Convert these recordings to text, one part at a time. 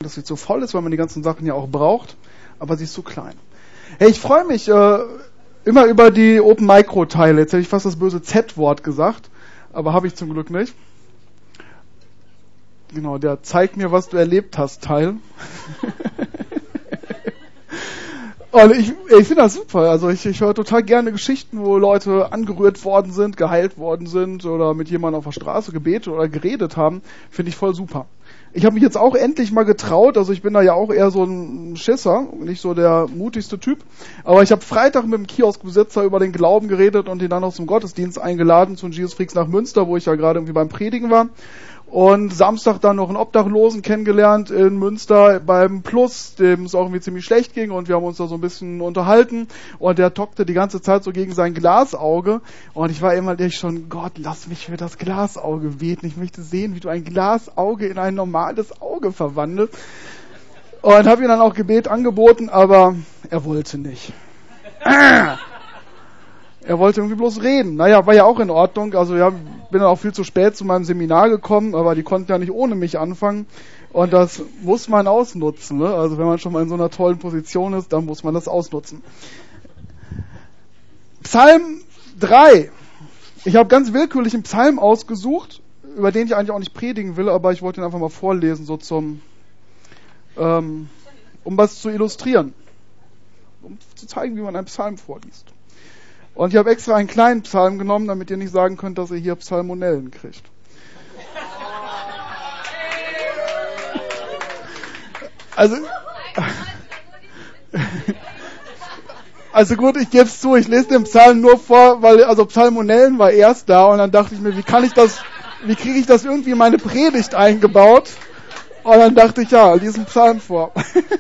dass sie zu voll ist, weil man die ganzen Sachen ja auch braucht, aber sie ist zu klein. Hey, ich freue mich immer über die Open-Micro-Teile. Jetzt hätte ich fast das böse Z-Wort gesagt, aber habe ich zum Glück nicht. Genau, der Zeig mir, was du erlebt hast, Teil. Und ich finde das super. Also ich höre total gerne Geschichten, wo Leute angerührt worden sind, geheilt worden sind oder mit jemandem auf der Straße gebetet oder geredet haben. Finde ich voll super. Ich habe mich jetzt auch endlich mal getraut, also ich bin da ja auch eher so ein Schisser, nicht so der mutigste Typ, aber ich habe Freitag mit dem Kioskbesitzer über den Glauben geredet und ihn dann auch zum Gottesdienst eingeladen, zu Jesus Freaks nach Münster, wo ich ja gerade irgendwie beim Predigen war. Und Samstag dann noch einen Obdachlosen kennengelernt in Münster beim Plus, dem es auch irgendwie ziemlich schlecht ging und wir haben uns da so ein bisschen unterhalten und der tockte die ganze Zeit so gegen sein Glasauge und ich war immer schon, Gott, lass mich für das Glasauge beten, ich möchte sehen, wie du ein Glasauge in ein normales Auge verwandelst. Und habe ihm dann auch Gebet angeboten, aber er wollte nicht. Er wollte irgendwie bloß reden. Naja, war ja auch in Ordnung. Also ja, bin dann auch viel zu spät zu meinem Seminar gekommen, aber die konnten ja nicht ohne mich anfangen. Und das muss man ausnutzen. Ne? Also wenn man schon mal in so einer tollen Position ist, dann muss man das ausnutzen. Psalm 3. Ich habe ganz willkürlich einen Psalm ausgesucht, über den ich eigentlich auch nicht predigen will, aber ich wollte ihn einfach mal vorlesen, so um was zu illustrieren. Um zu zeigen, wie man einen Psalm vorliest. Und ich habe extra einen kleinen Psalm genommen, damit ihr nicht sagen könnt, dass ihr hier Psalmonellen kriegt. Also gut, ich gebe es zu, ich lese den Psalm nur vor, weil also Psalmonellen war erst da und dann dachte ich mir, wie kriege ich das irgendwie in meine Predigt eingebaut? Und dann dachte ich, ja, lese einen Psalm vor.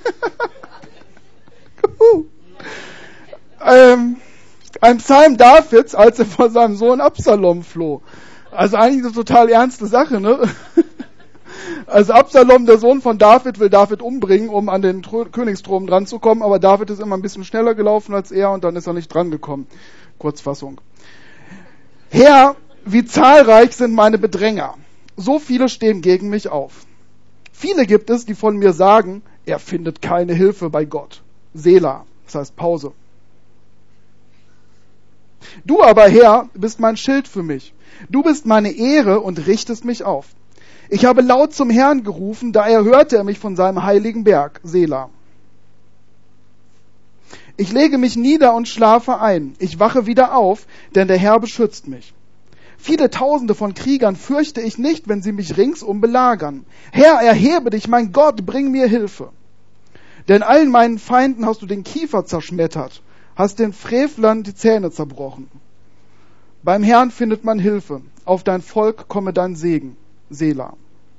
Ein Psalm Davids, als er vor seinem Sohn Absalom floh. Also eigentlich eine total ernste Sache, ne? Also Absalom, der Sohn von David, will David umbringen, um an den Königsthron dran zu kommen, aber David ist immer ein bisschen schneller gelaufen als er und dann ist er nicht dran gekommen. Kurzfassung. Herr, wie zahlreich sind meine Bedränger. So viele stehen gegen mich auf. Viele gibt es, die von mir sagen, er findet keine Hilfe bei Gott. Selah, das heißt Pause. Du aber, Herr, bist mein Schild für mich. Du bist meine Ehre und richtest mich auf. Ich habe laut zum Herrn gerufen, da erhörte er mich von seinem heiligen Berg, Selah. Ich lege mich nieder und schlafe ein. Ich wache wieder auf, denn der Herr beschützt mich. Viele Tausende von Kriegern fürchte ich nicht, wenn sie mich ringsum belagern. Herr, erhebe dich, mein Gott, bring mir Hilfe. Denn allen meinen Feinden hast du den Kiefer zerschmettert, hast den Frevlern die Zähne zerbrochen. Beim Herrn findet man Hilfe. Auf dein Volk komme dein Segen. Selah.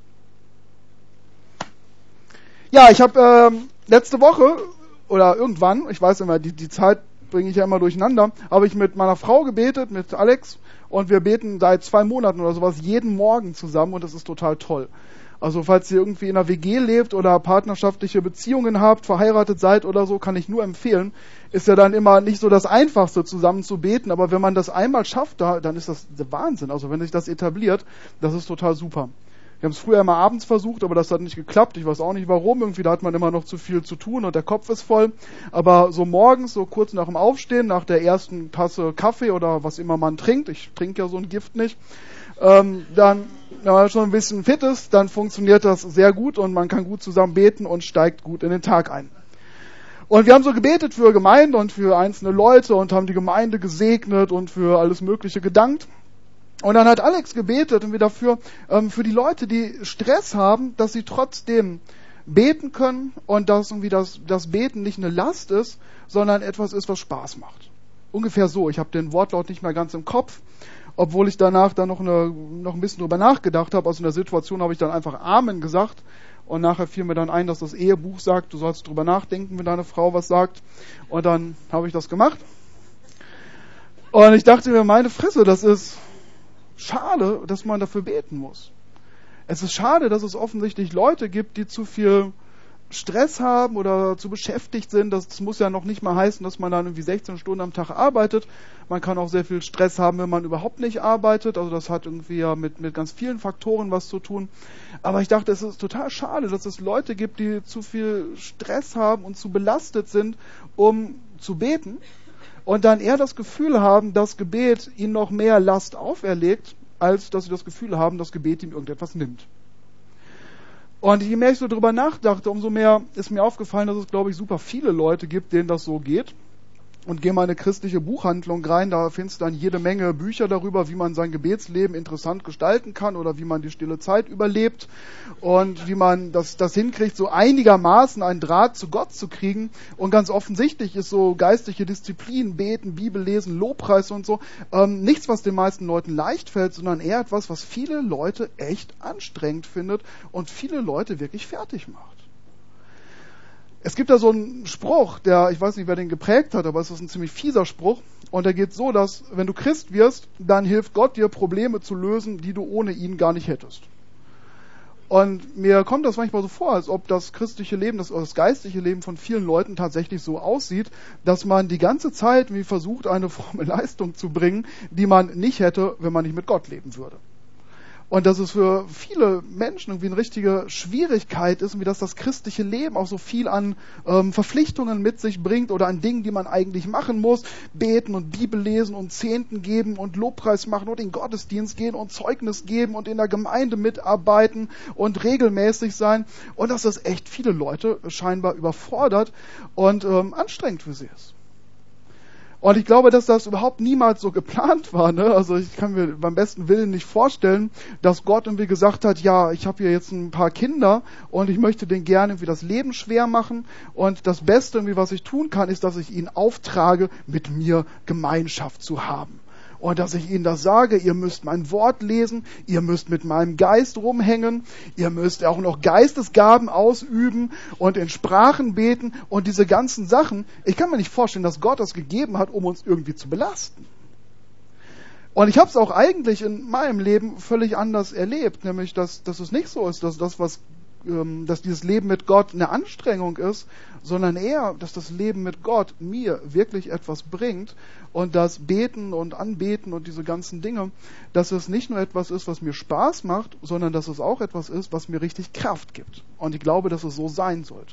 Ja, ich habe letzte Woche oder irgendwann, ich weiß immer, die Zeit bringe ich ja immer durcheinander, habe ich mit meiner Frau gebetet, mit Alex, und wir beten seit 2 Monaten oder sowas jeden Morgen zusammen und das ist total toll. Also falls ihr irgendwie in einer WG lebt oder partnerschaftliche Beziehungen habt, verheiratet seid oder so, kann ich nur empfehlen. Ist ja dann immer nicht so das Einfachste, zusammen zu beten, aber wenn man das einmal schafft, dann ist das der Wahnsinn. Also wenn sich das etabliert, das ist total super. Wir haben es früher immer abends versucht, aber das hat nicht geklappt. Ich weiß auch nicht warum. Irgendwie da hat man immer noch zu viel zu tun und der Kopf ist voll. Aber so morgens, so kurz nach dem Aufstehen, nach der ersten Tasse Kaffee oder was immer man trinkt, ich trinke ja so ein Gift nicht, dann, wenn man schon ein bisschen fit ist, dann funktioniert das sehr gut und man kann gut zusammen beten und steigt gut in den Tag ein. Und wir haben so gebetet für Gemeinde und für einzelne Leute und haben die Gemeinde gesegnet und für alles Mögliche gedankt. Und dann hat Alex gebetet und wir dafür, für die Leute, die Stress haben, dass sie trotzdem beten können und dass irgendwie das Beten nicht eine Last ist, sondern etwas ist, was Spaß macht. Ungefähr so. Ich habe den Wortlaut nicht mehr ganz im Kopf, obwohl ich danach dann noch ein bisschen drüber nachgedacht habe. Aus einer Situation habe ich dann einfach Amen gesagt und nachher fiel mir dann ein, dass das Ehebuch sagt, du sollst drüber nachdenken, wenn deine Frau was sagt. Und dann habe ich das gemacht. Und ich dachte mir, meine Fresse, das ist schade, dass man dafür beten muss. Es ist schade, dass es offensichtlich Leute gibt, die zu viel Stress haben oder zu beschäftigt sind. Das muss ja noch nicht mal heißen, dass man dann irgendwie 16 Stunden am Tag arbeitet. Man kann auch sehr viel Stress haben, wenn man überhaupt nicht arbeitet. Also das hat irgendwie ja mit ganz vielen Faktoren was zu tun. Aber ich dachte, es ist total schade, dass es Leute gibt, die zu viel Stress haben und zu belastet sind, um zu beten. Und dann eher das Gefühl haben, dass Gebet ihnen noch mehr Last auferlegt, als dass sie das Gefühl haben, dass Gebet ihnen irgendetwas nimmt. Und je mehr ich so drüber nachdachte, umso mehr ist mir aufgefallen, dass es, glaube ich, super viele Leute gibt, denen das so geht. Und geh mal in eine christliche Buchhandlung rein, da findest du dann jede Menge Bücher darüber, wie man sein Gebetsleben interessant gestalten kann oder wie man die stille Zeit überlebt und wie man das hinkriegt, so einigermaßen einen Draht zu Gott zu kriegen. Und ganz offensichtlich ist so geistliche Disziplin, Beten, Bibel lesen, Lobpreis und so, nichts, was den meisten Leuten leicht fällt, sondern eher etwas, was viele Leute echt anstrengend findet und viele Leute wirklich fertig macht. Es gibt da so einen Spruch, ich weiß nicht, wer den geprägt hat, aber es ist ein ziemlich fieser Spruch. Und der geht so, dass wenn du Christ wirst, dann hilft Gott dir, Probleme zu lösen, die du ohne ihn gar nicht hättest. Und mir kommt das manchmal so vor, als ob das christliche Leben, das geistliche Leben von vielen Leuten tatsächlich so aussieht, dass man die ganze Zeit wie versucht, eine fromme Leistung zu bringen, die man nicht hätte, wenn man nicht mit Gott leben würde. Und dass es für viele Menschen irgendwie eine richtige Schwierigkeit ist, wie das christliche Leben auch so viel an Verpflichtungen mit sich bringt oder an Dingen, die man eigentlich machen muss. Beten und Bibel lesen und Zehnten geben und Lobpreis machen und in den Gottesdienst gehen und Zeugnis geben und in der Gemeinde mitarbeiten und regelmäßig sein. Und dass das echt viele Leute scheinbar überfordert und anstrengend für sie ist. Und ich glaube, dass das überhaupt niemals so geplant war. Ne? Also ich kann mir beim besten Willen nicht vorstellen, dass Gott irgendwie gesagt hat, ja, ich habe hier jetzt ein paar Kinder und ich möchte denen gerne irgendwie das Leben schwer machen. Und das Beste, irgendwie, was ich tun kann, ist, dass ich ihnen auftrage, mit mir Gemeinschaft zu haben. Und dass ich ihnen das sage, ihr müsst mein Wort lesen, ihr müsst mit meinem Geist rumhängen, ihr müsst auch noch Geistesgaben ausüben und in Sprachen beten und diese ganzen Sachen. Ich kann mir nicht vorstellen, dass Gott das gegeben hat, um uns irgendwie zu belasten. Und ich habe es auch eigentlich in meinem Leben völlig anders erlebt, nämlich dass es nicht so ist, dass dieses Leben mit Gott eine Anstrengung ist, sondern eher, dass das Leben mit Gott mir wirklich etwas bringt und das Beten und Anbeten und diese ganzen Dinge, dass es nicht nur etwas ist, was mir Spaß macht, sondern dass es auch etwas ist, was mir richtig Kraft gibt. Und ich glaube, dass es so sein sollte.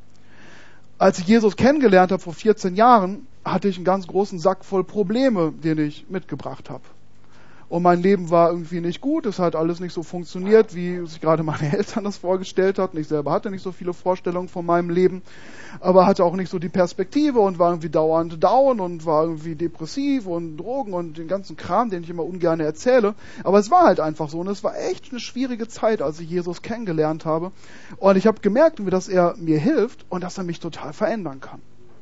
Als ich Jesus kennengelernt habe vor 14 Jahren, hatte ich einen ganz großen Sack voll Probleme, den ich mitgebracht habe. Und mein Leben war irgendwie nicht gut, es hat alles nicht so funktioniert, wie sich gerade meine Eltern das vorgestellt hatten. Ich selber hatte nicht so viele Vorstellungen von meinem Leben, aber hatte auch nicht so die Perspektive und war irgendwie dauernd down und war irgendwie depressiv und Drogen und den ganzen Kram, den ich immer ungern erzähle. Aber es war halt einfach so und es war echt eine schwierige Zeit, als ich Jesus kennengelernt habe. Und ich habe gemerkt, dass er mir hilft und dass er mich total verändern kann.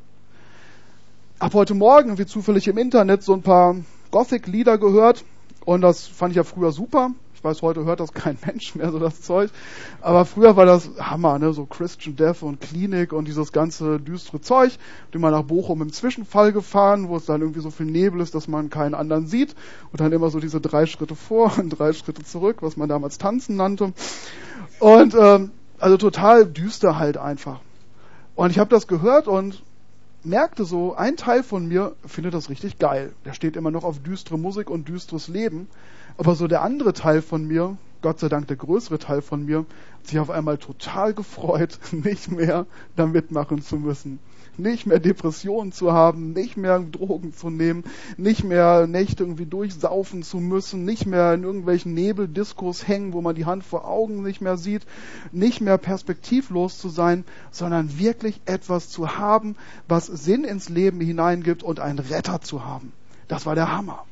Hab heute Morgen wie zufällig im Internet so ein paar Gothic-Lieder gehört. Und das fand ich ja früher super. Ich weiß, heute hört das kein Mensch mehr, so das Zeug. Aber früher war das Hammer, ne? So Christian Death und Klinik und dieses ganze düstere Zeug. Bin mal nach Bochum im Zwischenfall gefahren, wo es dann irgendwie so viel Nebel ist, dass man keinen anderen sieht. Und dann immer so diese 3 Schritte vor und 3 Schritte zurück, was man damals Tanzen nannte. Und also total düster halt einfach. Und ich habe das gehört und merkte so, ein Teil von mir findet das richtig geil. Der steht immer noch auf düstere Musik und düsteres Leben. Aber so der andere Teil von mir, Gott sei Dank der größere Teil von mir, hat sich auf einmal total gefreut, nicht mehr da mitmachen zu müssen. Nicht mehr Depressionen zu haben, nicht mehr Drogen zu nehmen, nicht mehr Nächte irgendwie durchsaufen zu müssen, nicht mehr in irgendwelchen Nebeldiskos hängen, wo man die Hand vor Augen nicht mehr sieht, nicht mehr perspektivlos zu sein, sondern wirklich etwas zu haben, was Sinn ins Leben hineingibt und einen Retter zu haben. Das war der Hammer.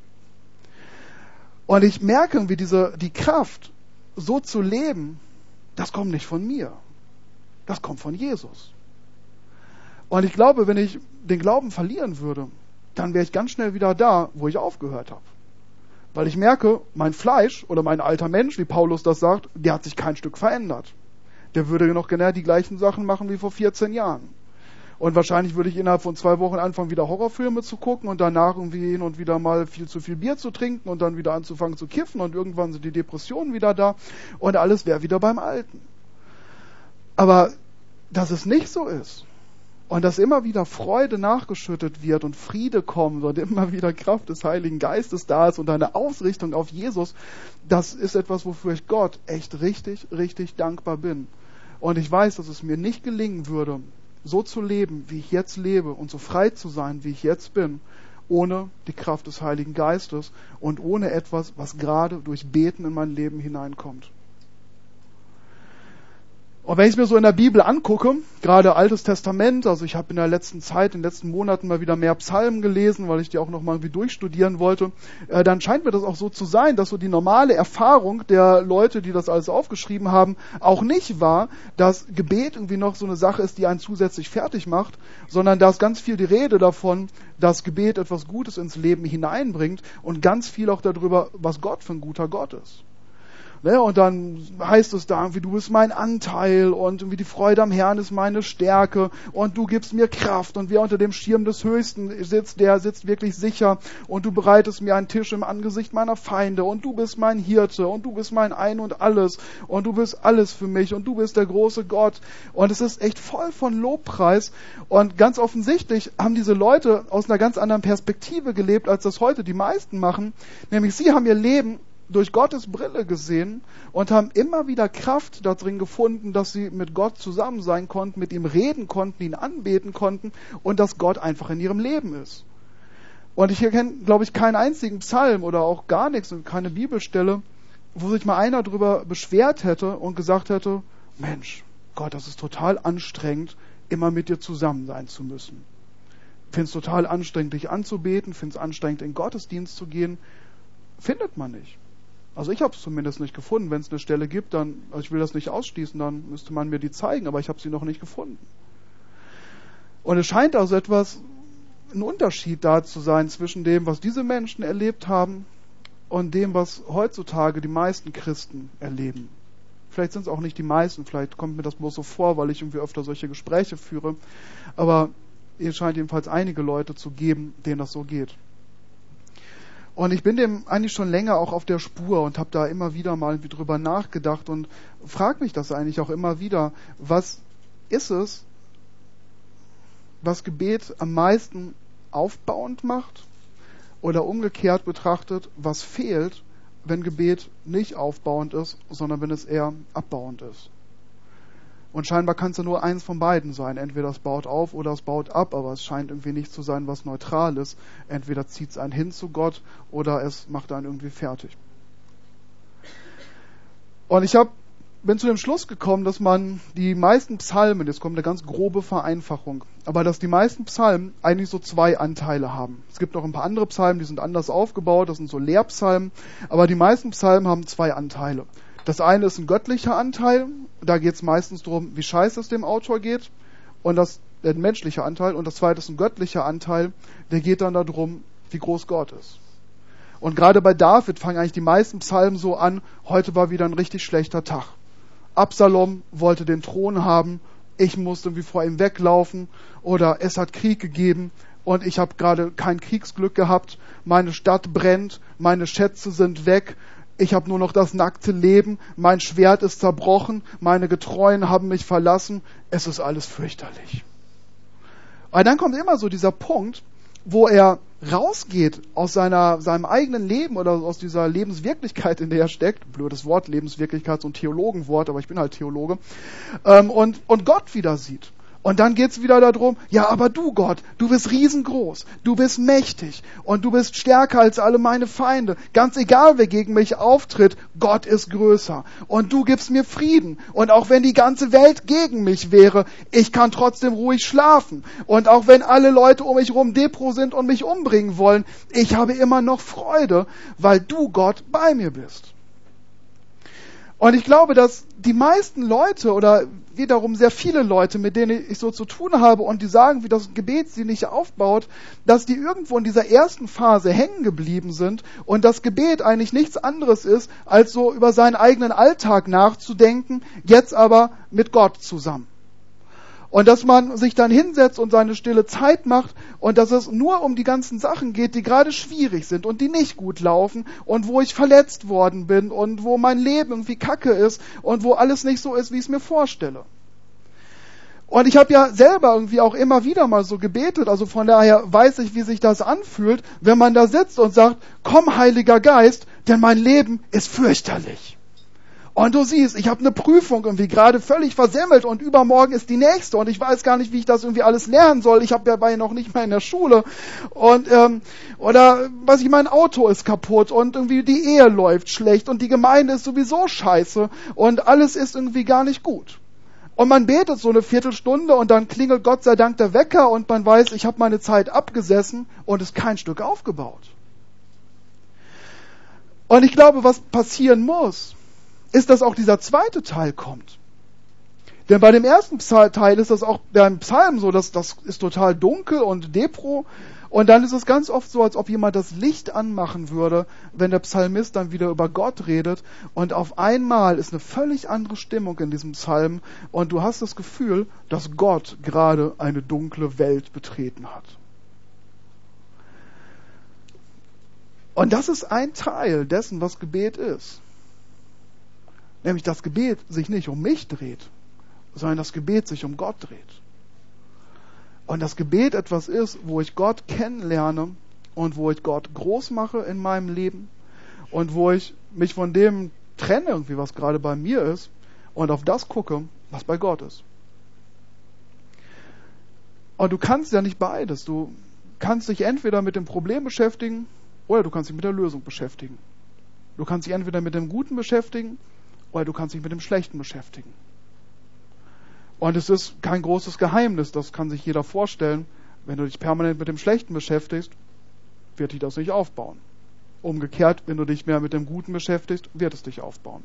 Und ich merke, wie die Kraft, so zu leben, das kommt nicht von mir. Das kommt von Jesus. Und ich glaube, wenn ich den Glauben verlieren würde, dann wäre ich ganz schnell wieder da, wo ich aufgehört habe. Weil ich merke, mein Fleisch oder mein alter Mensch, wie Paulus das sagt, der hat sich kein Stück verändert. Der würde noch genau die gleichen Sachen machen wie vor 14 Jahren. Und wahrscheinlich würde ich innerhalb von 2 Wochen anfangen, wieder Horrorfilme zu gucken und danach irgendwie hin und wieder mal viel zu viel Bier zu trinken und dann wieder anzufangen zu kiffen und irgendwann sind die Depressionen wieder da und alles wäre wieder beim Alten. Aber dass es nicht so ist. Und dass immer wieder Freude nachgeschüttet wird und Friede kommt und immer wieder Kraft des Heiligen Geistes da ist und eine Ausrichtung auf Jesus, das ist etwas, wofür ich Gott echt richtig, richtig dankbar bin. Und ich weiß, dass es mir nicht gelingen würde, so zu leben, wie ich jetzt lebe und so frei zu sein, wie ich jetzt bin, ohne die Kraft des Heiligen Geistes und ohne etwas, was gerade durch Beten in mein Leben hineinkommt. Und wenn ich es mir so in der Bibel angucke, gerade Altes Testament, also ich habe in der letzten Zeit, in den letzten Monaten mal wieder mehr Psalmen gelesen, weil ich die auch noch mal irgendwie durchstudieren wollte, dann scheint mir das auch so zu sein, dass so die normale Erfahrung der Leute, die das alles aufgeschrieben haben, auch nicht war, dass Gebet irgendwie noch so eine Sache ist, die einen zusätzlich fertig macht, sondern da ist ganz viel die Rede davon, dass Gebet etwas Gutes ins Leben hineinbringt und ganz viel auch darüber, was Gott für ein guter Gott ist. Ne, und dann heißt es da irgendwie, du bist mein Anteil und irgendwie die Freude am Herrn ist meine Stärke und du gibst mir Kraft und wer unter dem Schirm des Höchsten sitzt, der sitzt wirklich sicher und du bereitest mir einen Tisch im Angesicht meiner Feinde und du bist mein Hirte und du bist mein Ein und Alles und du bist alles für mich und du bist der große Gott und es ist echt voll von Lobpreis und ganz offensichtlich haben diese Leute aus einer ganz anderen Perspektive gelebt, als das heute die meisten machen, nämlich sie haben ihr Leben durch Gottes Brille gesehen und haben immer wieder Kraft darin gefunden, dass sie mit Gott zusammen sein konnten, mit ihm reden konnten, ihn anbeten konnten und dass Gott einfach in ihrem Leben ist. Und ich erkenne, glaube ich, keinen einzigen Psalm oder auch gar nichts und keine Bibelstelle, wo sich mal einer darüber beschwert hätte und gesagt hätte, Mensch, Gott, das ist total anstrengend, immer mit dir zusammen sein zu müssen. Ich finde es total anstrengend, dich anzubeten, finde es anstrengend, in Gottesdienst zu gehen. Findet man nicht. Also ich habe es zumindest nicht gefunden. Wenn es eine Stelle gibt, dann, also ich will das nicht ausschließen, dann müsste man mir die zeigen, aber ich habe sie noch nicht gefunden. Und es scheint also ein Unterschied da zu sein zwischen dem, was diese Menschen erlebt haben und dem, was heutzutage die meisten Christen erleben. Vielleicht sind es auch nicht die meisten, vielleicht kommt mir das bloß so vor, weil ich irgendwie öfter solche Gespräche führe, aber es scheint jedenfalls einige Leute zu geben, denen das so geht. Und ich bin dem eigentlich schon länger auch auf der Spur und habe da immer wieder mal drüber nachgedacht und frage mich das eigentlich auch immer wieder, was ist es, was Gebet am meisten aufbauend macht oder umgekehrt betrachtet, was fehlt, wenn Gebet nicht aufbauend ist, sondern wenn es eher abbauend ist. Und scheinbar kann es ja nur eins von beiden sein. Entweder es baut auf oder es baut ab, aber es scheint irgendwie nicht zu sein, was neutral ist. Entweder zieht es einen hin zu Gott oder es macht einen irgendwie fertig. Und ich bin zu dem Schluss gekommen, dass man die meisten Psalmen, jetzt kommt eine ganz grobe Vereinfachung, aber dass die meisten Psalmen eigentlich so zwei Anteile haben. Es gibt noch ein paar andere Psalmen, die sind anders aufgebaut, das sind so Lehrpsalmen, aber die meisten Psalmen haben zwei Anteile. Das eine ist ein göttlicher Anteil, da geht es meistens darum, wie scheiße es dem Autor geht, und das ein menschlicher Anteil, und das zweite ist ein göttlicher Anteil, der geht dann darum, wie groß Gott ist. Und gerade bei David fangen eigentlich die meisten Psalmen so an, heute war wieder ein richtig schlechter Tag. Absalom wollte den Thron haben, ich musste irgendwie vor ihm weglaufen, oder es hat Krieg gegeben und ich habe gerade kein Kriegsglück gehabt, meine Stadt brennt, meine Schätze sind weg, ich habe nur noch das nackte Leben, mein Schwert ist zerbrochen, meine Getreuen haben mich verlassen, es ist alles fürchterlich. Und dann kommt immer so dieser Punkt, wo er rausgeht aus seinem eigenen Leben oder aus dieser Lebenswirklichkeit, in der er steckt, blödes Wort, Lebenswirklichkeit, so ein Theologenwort, aber ich bin halt Theologe, und Gott wieder sieht. Und dann geht's wieder darum, ja, aber du Gott, du bist riesengroß, du bist mächtig und du bist stärker als alle meine Feinde. Ganz egal, wer gegen mich auftritt, Gott ist größer. Und du gibst mir Frieden. Und auch wenn die ganze Welt gegen mich wäre, ich kann trotzdem ruhig schlafen. Und auch wenn alle Leute um mich rum Depro sind und mich umbringen wollen, ich habe immer noch Freude, weil du Gott bei mir bist. Und ich glaube, dass die meisten Leute oder wiederum sehr viele Leute, mit denen ich so zu tun habe und die sagen, wie das Gebet sie nicht aufbaut, dass die irgendwo in dieser ersten Phase hängen geblieben sind und das Gebet eigentlich nichts anderes ist, als so über seinen eigenen Alltag nachzudenken, jetzt aber mit Gott zusammen. Und dass man sich dann hinsetzt und seine stille Zeit macht und dass es nur um die ganzen Sachen geht, die gerade schwierig sind und die nicht gut laufen und wo ich verletzt worden bin und wo mein Leben irgendwie kacke ist und wo alles nicht so ist, wie ich es mir vorstelle. Und ich habe ja selber irgendwie auch immer wieder mal so gebetet, also von daher weiß ich, wie sich das anfühlt, wenn man da sitzt und sagt, komm Heiliger Geist, denn mein Leben ist fürchterlich. Und du siehst, ich habe eine Prüfung irgendwie gerade völlig versemmelt und übermorgen ist die nächste und ich weiß gar nicht, wie ich das irgendwie alles lernen soll. Ich habe dabei noch nicht mal in der Schule und oder was ich, mein Auto ist kaputt und irgendwie die Ehe läuft schlecht und die Gemeinde ist sowieso scheiße und alles ist irgendwie gar nicht gut. Und man betet so eine Viertelstunde und dann klingelt Gott sei Dank der Wecker und man weiß, ich habe meine Zeit abgesessen und ist kein Stück aufgebaut. Und ich glaube, was passieren muss, ist, dass auch dieser zweite Teil kommt. Denn bei dem ersten Teil ist das auch beim Psalm so, dass das ist total dunkel und depro. Und dann ist es ganz oft so, als ob jemand das Licht anmachen würde, wenn der Psalmist dann wieder über Gott redet. Und auf einmal ist eine völlig andere Stimmung in diesem Psalm. Und du hast das Gefühl, dass Gott gerade eine dunkle Welt betreten hat. Und das ist ein Teil dessen, was Gebet ist. Nämlich, dass Gebet sich nicht um mich dreht, sondern das Gebet sich um Gott dreht. Und das Gebet etwas ist, wo ich Gott kennenlerne und wo ich Gott groß mache in meinem Leben und wo ich mich von dem trenne, irgendwie, was gerade bei mir ist, und auf das gucke, was bei Gott ist. Und du kannst ja nicht beides. Du kannst dich entweder mit dem Problem beschäftigen oder du kannst dich mit der Lösung beschäftigen. Du kannst dich entweder mit dem Guten beschäftigen oder du kannst dich mit dem Schlechten beschäftigen. Und es ist kein großes Geheimnis, das kann sich jeder vorstellen. Wenn du dich permanent mit dem Schlechten beschäftigst, wird dich das nicht aufbauen. Umgekehrt, wenn du dich mehr mit dem Guten beschäftigst, wird es dich aufbauen.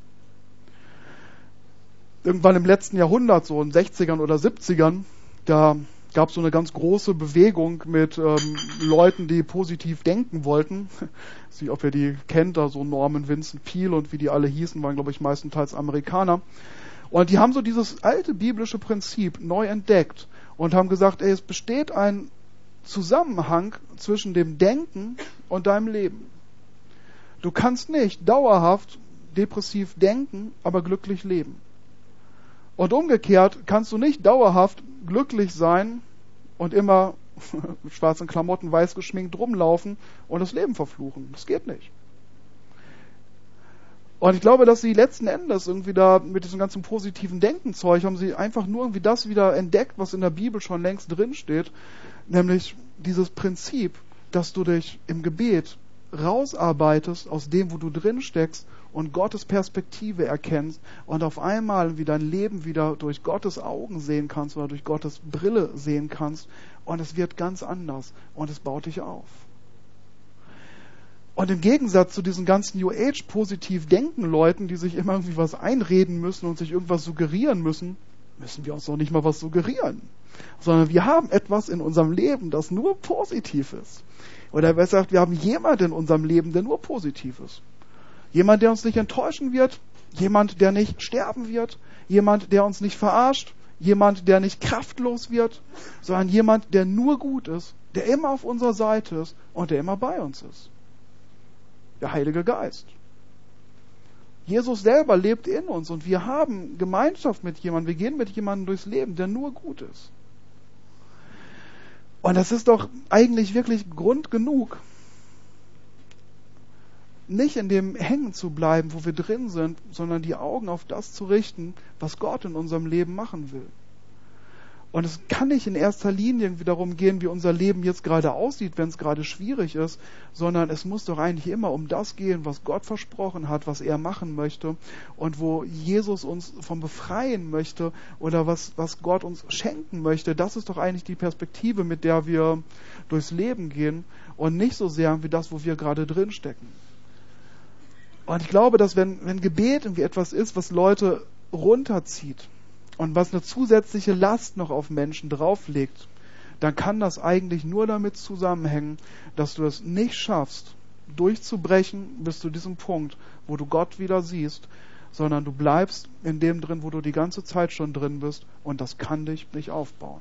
Irgendwann im letzten Jahrhundert, so in den 60ern oder 70ern, da gab es so eine ganz große Bewegung mit Leuten, die positiv denken wollten. Ich weiß nicht, ob ihr die kennt, da so Norman Vincent Peale und wie die alle hießen, waren, glaube ich, meistenteils Amerikaner. Und die haben so dieses alte biblische Prinzip neu entdeckt und haben gesagt, es besteht ein Zusammenhang zwischen dem Denken und deinem Leben. Du kannst nicht dauerhaft depressiv denken, aber glücklich leben. Und umgekehrt kannst du nicht dauerhaft glücklich sein und immer mit schwarzen Klamotten weiß geschminkt rumlaufen und das Leben verfluchen. Das geht nicht. Und ich glaube, dass sie letzten Endes irgendwie da mit diesem ganzen positiven Denkenzeug haben sie einfach nur irgendwie das wieder entdeckt, was in der Bibel schon längst drinsteht, nämlich dieses Prinzip, dass du dich im Gebet rausarbeitest aus dem, wo du drin steckst und Gottes Perspektive erkennst und auf einmal wie dein Leben wieder durch Gottes Augen sehen kannst oder durch Gottes Brille sehen kannst und es wird ganz anders und es baut dich auf. Und im Gegensatz zu diesen ganzen New Age positiv denken Leuten, die sich immer irgendwie was einreden müssen und sich irgendwas suggerieren müssen, müssen wir uns doch nicht mal was suggerieren. Sondern wir haben etwas in unserem Leben, das nur positiv ist. Oder besser gesagt, wir haben jemanden in unserem Leben, der nur positiv ist. Jemand, der uns nicht enttäuschen wird, jemand, der nicht sterben wird, jemand, der uns nicht verarscht, jemand, der nicht kraftlos wird, sondern jemand, der nur gut ist, der immer auf unserer Seite ist und der immer bei uns ist. Der Heilige Geist. Jesus selber lebt in uns und wir haben Gemeinschaft mit jemandem, wir gehen mit jemandem durchs Leben, der nur gut ist. Und das ist doch eigentlich wirklich Grund genug, nicht in dem hängen zu bleiben, wo wir drin sind, sondern die Augen auf das zu richten, was Gott in unserem Leben machen will. Und es kann nicht in erster Linie irgendwie darum gehen, wie unser Leben jetzt gerade aussieht, wenn es gerade schwierig ist, sondern es muss doch eigentlich immer um das gehen, was Gott versprochen hat, was er machen möchte und wo Jesus uns von befreien möchte oder was Gott uns schenken möchte. Das ist doch eigentlich die Perspektive, mit der wir durchs Leben gehen und nicht so sehr wie das, wo wir gerade drin stecken. Und ich glaube, dass wenn Gebet irgendwie etwas ist, was Leute runterzieht, und was eine zusätzliche Last noch auf Menschen drauflegt, dann kann das eigentlich nur damit zusammenhängen, dass du es nicht schaffst, durchzubrechen bis zu diesem Punkt, wo du Gott wieder siehst, sondern du bleibst in dem drin, wo du die ganze Zeit schon drin bist und das kann dich nicht aufbauen.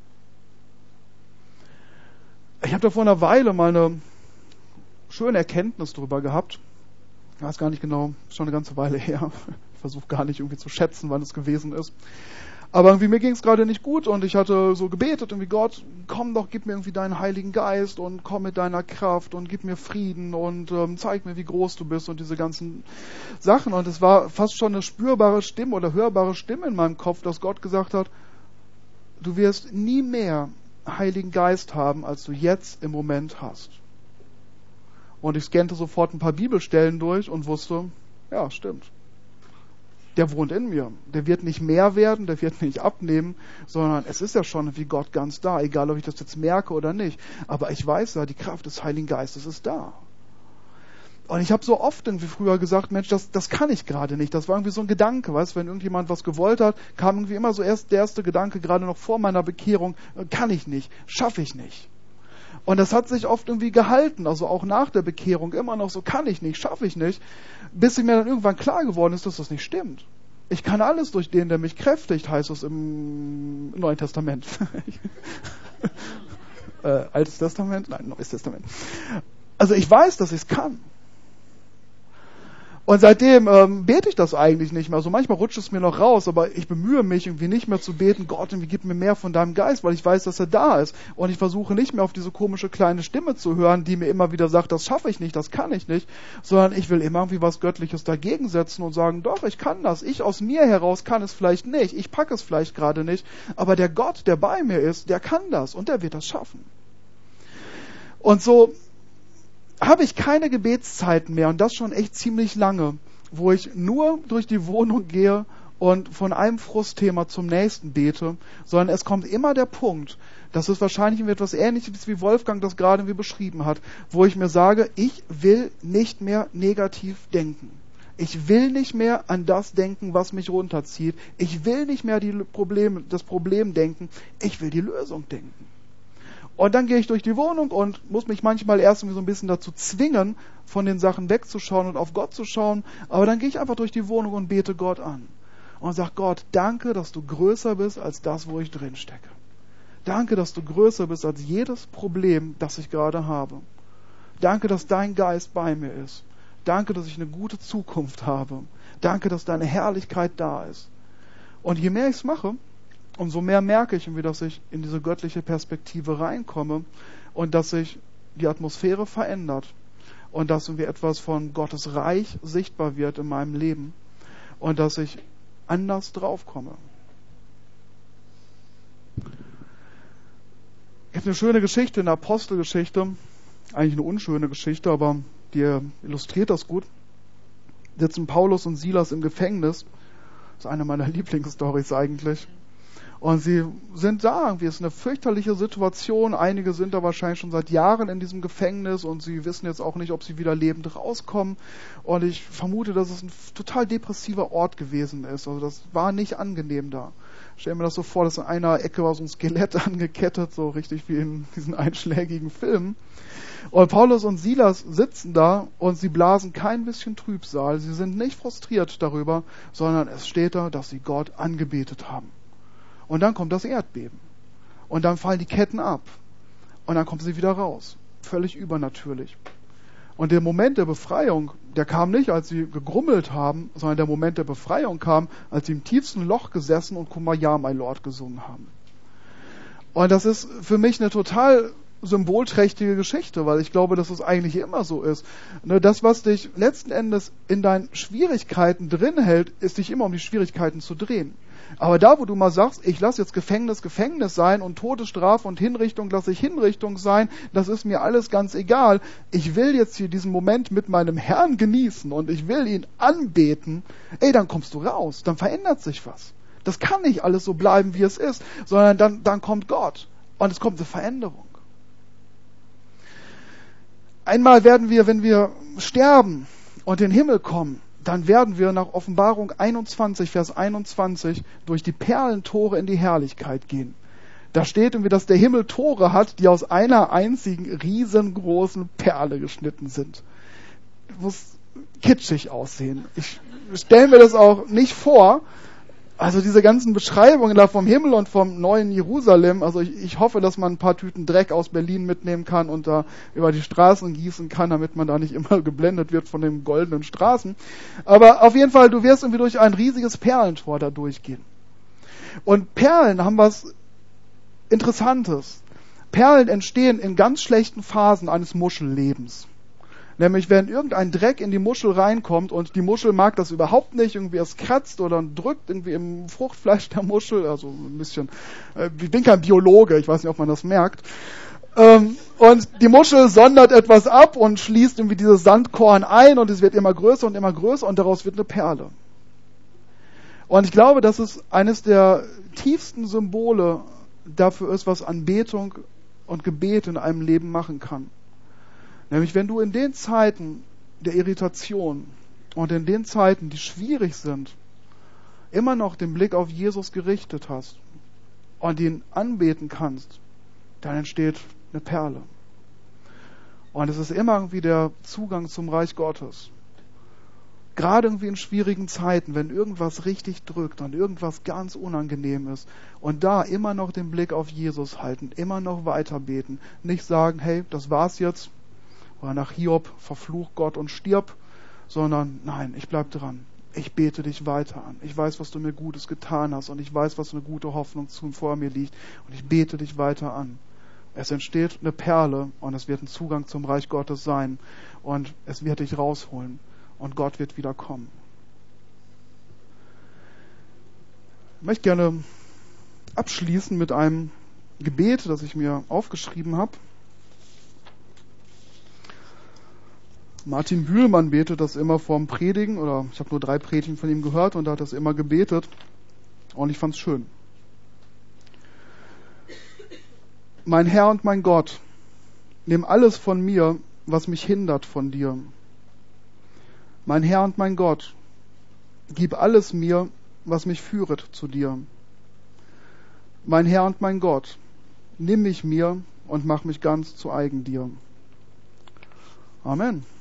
Ich habe da vor einer Weile mal eine schöne Erkenntnis drüber gehabt. Ich weiß gar nicht genau, schon eine ganze Weile her. Ich versuche gar nicht irgendwie zu schätzen, wann es gewesen ist. Aber irgendwie mir ging es gerade nicht gut und ich hatte so gebetet, irgendwie Gott, komm doch, gib mir irgendwie deinen Heiligen Geist und komm mit deiner Kraft und gib mir Frieden und zeig mir, wie groß du bist und diese ganzen Sachen. Und es war fast schon eine spürbare Stimme oder hörbare Stimme in meinem Kopf, dass Gott gesagt hat, du wirst nie mehr Heiligen Geist haben, als du jetzt im Moment hast. Und ich scannte sofort ein paar Bibelstellen durch und wusste, ja, stimmt. Der wohnt in mir. Der wird nicht mehr werden, der wird nicht abnehmen, sondern es ist ja schon wie Gott ganz da, egal ob ich das jetzt merke oder nicht. Aber ich weiß ja, die Kraft des Heiligen Geistes ist da. Und ich habe so oft irgendwie früher gesagt, Mensch, das kann ich gerade nicht. Das war irgendwie so ein Gedanke, weißt, wenn irgendjemand was gewollt hat, kam irgendwie immer so erst der erste Gedanke, gerade noch vor meiner Bekehrung, kann ich nicht, schaffe ich nicht. Und das hat sich oft irgendwie gehalten, also auch nach der Bekehrung immer noch so, kann ich nicht, schaffe ich nicht, bis mir dann irgendwann klar geworden ist, dass das nicht stimmt. Ich kann alles durch den, der mich kräftigt, heißt es im Neuen Testament. Altes Testament? Nein, Neues Testament. Also ich weiß, dass ich es kann. Und seitdem bete ich das eigentlich nicht mehr. Also manchmal rutscht es mir noch raus, aber ich bemühe mich irgendwie nicht mehr zu beten, Gott, irgendwie gib mir mehr von deinem Geist, weil ich weiß, dass er da ist. Und ich versuche nicht mehr auf diese komische kleine Stimme zu hören, die mir immer wieder sagt, das schaffe ich nicht, das kann ich nicht, sondern ich will immer irgendwie was Göttliches dagegen setzen und sagen, doch, ich kann das. Ich aus mir heraus kann es vielleicht nicht. Ich packe es vielleicht gerade nicht. Aber der Gott, der bei mir ist, der kann das und der wird das schaffen. Und so habe ich keine Gebetszeiten mehr und das schon echt ziemlich lange, wo ich nur durch die Wohnung gehe und von einem Frustthema zum nächsten bete, sondern es kommt immer der Punkt, das ist wahrscheinlich etwas Ähnliches, wie Wolfgang das gerade beschrieben hat, wo ich mir sage, ich will nicht mehr negativ denken. Ich will nicht mehr an das denken, was mich runterzieht. Ich will nicht mehr das Problem denken. Ich will die Lösung denken. Und dann gehe ich durch die Wohnung und muss mich manchmal erst so ein bisschen dazu zwingen, von den Sachen wegzuschauen und auf Gott zu schauen. Aber dann gehe ich einfach durch die Wohnung und bete Gott an. Und sage, Gott, danke, dass du größer bist als das, wo ich drin stecke. Danke, dass du größer bist als jedes Problem, das ich gerade habe. Danke, dass dein Geist bei mir ist. Danke, dass ich eine gute Zukunft habe. Danke, dass deine Herrlichkeit da ist. Und je mehr ich es mache, umso mehr merke ich irgendwie, dass ich in diese göttliche Perspektive reinkomme und dass sich die Atmosphäre verändert und dass irgendwie etwas von Gottes Reich sichtbar wird in meinem Leben und dass ich anders draufkomme. Ich habe eine schöne Geschichte in der Apostelgeschichte, eigentlich eine unschöne Geschichte, aber die illustriert das gut. Sitzen Paulus und Silas im Gefängnis. Das ist eine meiner Lieblingsstorys eigentlich. Und sie sind da, irgendwie ist eine fürchterliche Situation. Einige sind da wahrscheinlich schon seit Jahren in diesem Gefängnis und sie wissen jetzt auch nicht, ob sie wieder lebend rauskommen. Und ich vermute, dass es ein total depressiver Ort gewesen ist. Also das war nicht angenehm da. Ich stelle mir das so vor, dass in einer Ecke war so ein Skelett angekettet, so richtig wie in diesen einschlägigen Filmen. Und Paulus und Silas sitzen da und sie blasen kein bisschen Trübsal. Sie sind nicht frustriert darüber, sondern es steht da, dass sie Gott angebetet haben. Und dann kommt das Erdbeben. Und dann fallen die Ketten ab. Und dann kommen sie wieder raus. Völlig übernatürlich. Und der Moment der Befreiung, der kam nicht, als sie gegrummelt haben, sondern der Moment der Befreiung kam, als sie im tiefsten Loch gesessen und Kumbaya, my Lord gesungen haben. Und das ist für mich eine total symbolträchtige Geschichte, weil ich glaube, dass es eigentlich immer so ist. Das, was dich letzten Endes in deinen Schwierigkeiten drin hält, ist dich immer um die Schwierigkeiten zu drehen. Aber da, wo du mal sagst, ich lasse jetzt Gefängnis sein und Todesstrafe und Hinrichtung lasse ich Hinrichtung sein, das ist mir alles ganz egal. Ich will jetzt hier diesen Moment mit meinem Herrn genießen und ich will ihn anbeten. Dann kommst du raus, dann verändert sich was. Das kann nicht alles so bleiben, wie es ist, sondern dann kommt Gott und es kommt eine Veränderung. Einmal werden wir, wenn wir sterben und in den Himmel kommen, dann werden wir nach Offenbarung 21, Vers 21 durch die Perlentore in die Herrlichkeit gehen. Da steht irgendwie, dass der Himmel Tore hat, die aus einer einzigen riesengroßen Perle geschnitten sind. Muss kitschig aussehen. Ich stelle mir das auch nicht vor. Also diese ganzen Beschreibungen da vom Himmel und vom neuen Jerusalem, also ich hoffe, dass man ein paar Tüten Dreck aus Berlin mitnehmen kann und da über die Straßen gießen kann, damit man da nicht immer geblendet wird von den goldenen Straßen. Aber auf jeden Fall, du wirst irgendwie durch ein riesiges Perlentor da durchgehen. Und Perlen haben was Interessantes. Perlen entstehen in ganz schlechten Phasen eines Muschellebens. Nämlich, wenn irgendein Dreck in die Muschel reinkommt und die Muschel mag das überhaupt nicht, irgendwie es kratzt oder drückt irgendwie im Fruchtfleisch der Muschel, also ein bisschen, ich bin kein Biologe, ich weiß nicht, ob man das merkt. Und die Muschel sondert etwas ab und schließt irgendwie dieses Sandkorn ein und es wird immer größer und daraus wird eine Perle. Und ich glaube, dass es eines der tiefsten Symbole dafür ist, was Anbetung und Gebet in einem Leben machen kann. Nämlich, wenn du in den Zeiten der Irritation und in den Zeiten, die schwierig sind, immer noch den Blick auf Jesus gerichtet hast und ihn anbeten kannst, dann entsteht eine Perle. Und es ist immer irgendwie der Zugang zum Reich Gottes. Gerade irgendwie in schwierigen Zeiten, wenn irgendwas richtig drückt und irgendwas ganz unangenehm ist und da immer noch den Blick auf Jesus halten, immer noch weiter beten, nicht sagen, hey, das war's jetzt, oder nach Hiob, verfluch Gott und stirb, sondern nein, ich bleib dran. Ich bete dich weiter an. Ich weiß, was du mir Gutes getan hast und ich weiß, was eine gute Hoffnung vor mir liegt und ich bete dich weiter an. Es entsteht eine Perle und es wird ein Zugang zum Reich Gottes sein und es wird dich rausholen und Gott wird wieder kommen. Ich möchte gerne abschließen mit einem Gebet, das ich mir aufgeschrieben habe. Martin Bühlmann betet das immer vorm Predigen, oder ich habe nur 3 Predigen von ihm gehört und er hat das immer gebetet und ich fand es schön. Mein Herr und mein Gott, nimm alles von mir, was mich hindert von dir. Mein Herr und mein Gott, gib alles mir, was mich führet zu dir. Mein Herr und mein Gott, nimm mich mir und mach mich ganz zu eigen dir. Amen.